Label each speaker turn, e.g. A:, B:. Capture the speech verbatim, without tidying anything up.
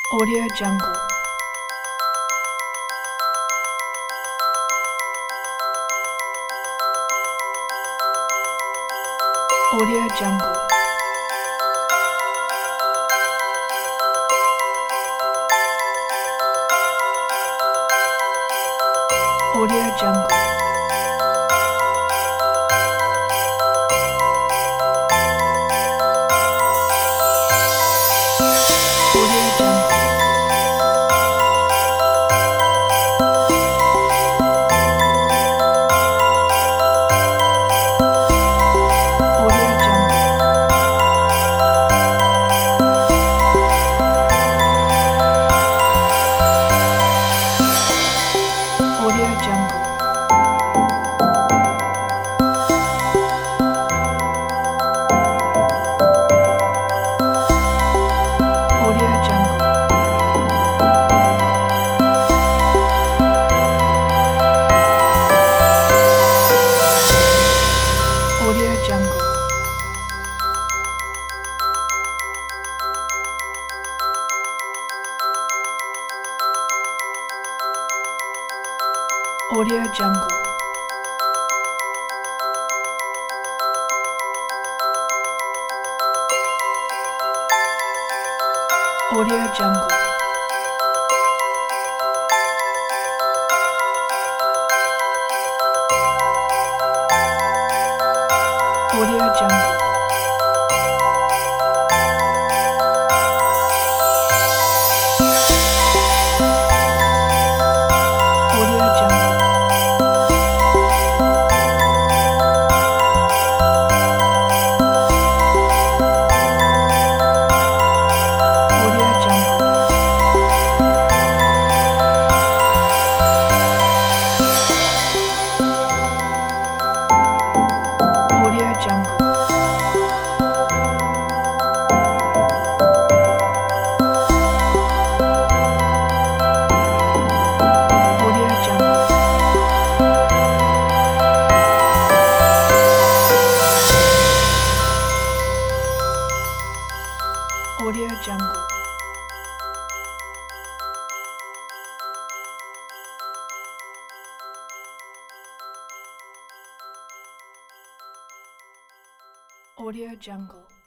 A: Audio Jungle. Audio Jungle. Audio Jungle. Audio Jungle. Audio Jungle. Audio Jungle. Audio Jungle. Audio Jungle. Audio Jungle. Audio Jungle. Audio Jungle. Audio Jungle. Audio Jungle. Audio Jungle. Audio Jungle. Audio Jungle. Audio Jungle.